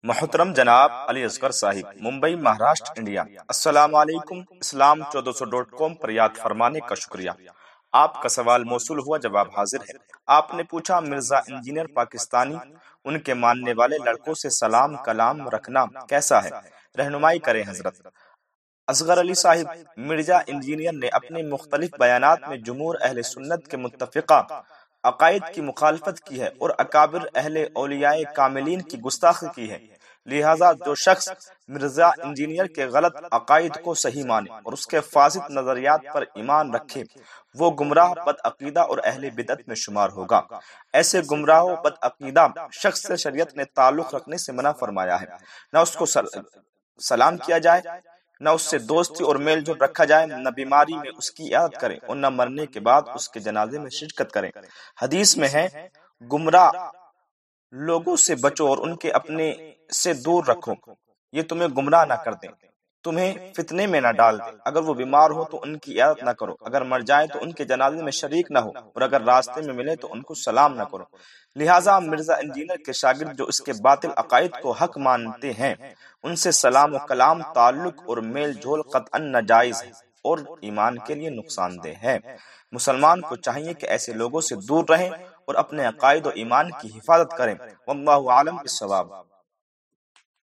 محترم جناب علی اصغر صاحب، ممبئی مہاراشٹر انڈیا۔ السلام علیکم۔ اسلام 1400.com پر یاد فرمانے کا شکریہ۔ آپ کا سوال موصول ہوا، جواب حاضر ہے۔ آپ نے پوچھا مرزا انجینئر پاکستانی ان کے ماننے والے لڑکوں سے سلام کلام رکھنا کیسا ہے؟ رہنمائی کریں حضرت۔ اصغر علی صاحب، مرزا انجینئر نے اپنے مختلف بیانات میں جمہور اہل سنت کے متفقہ عقائد کی مخالفت کی ہے اور اکابر اہل اولیاء کاملین کی گستاخی کی ہے۔ لہذا جو شخص مرزا انجینئر کے غلط عقائد کو صحیح مانے اور اس کے فاسد نظریات پر ایمان رکھے، وہ گمراہ، بد عقیدہ اور اہل بدعت میں شمار ہوگا۔ ایسے گمراہ و بد عقیدہ شخص سے شریعت نے تعلق رکھنے سے منع فرمایا ہے۔ نہ اس کو سلام کیا جائے، نہ اس سے دوستی اور میل جول رکھا جائے، نہ بیماری میں اس کی عیادت کریں اور نہ مرنے کے بعد اس کے جنازے میں شرکت کریں۔ حدیث میں ہے، گمراہ لوگوں سے بچو اور ان کے اپنے سے دور رکھو، یہ تمہیں گمراہ نہ کر دیں، تمہیں فتنے میں نہ ڈال دیں۔ اگر وہ بیمار ہو تو ان کی عیادت نہ کرو، اگر مر جائیں تو ان کے جنازے میں شریک نہ ہو، اور اگر راستے میں ملے تو ان کو سلام نہ کرو۔ لہٰذا مرزا انجینئر کے شاگرد جو اس کے باطل عقائد کو حق مانتے ہیں، ان سے سلام و کلام، تعلق اور میل جول قطعاً ناجائز ہے اور ایمان کے لیے نقصان دہ ہے۔ مسلمان کو چاہیے کہ ایسے لوگوں سے دور رہیں اور اپنے عقائد و ایمان کی حفاظت کریں۔ واللہ اعلم بالصواب۔